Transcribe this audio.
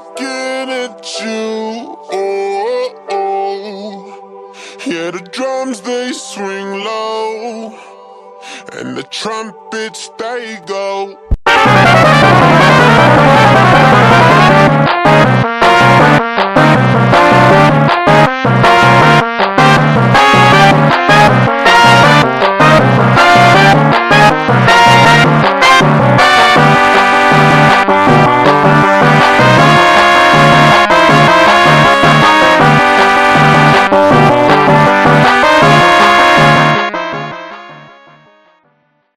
looking at you. Oh, oh. Yeah, the drums they swing low, and the trumpets they go.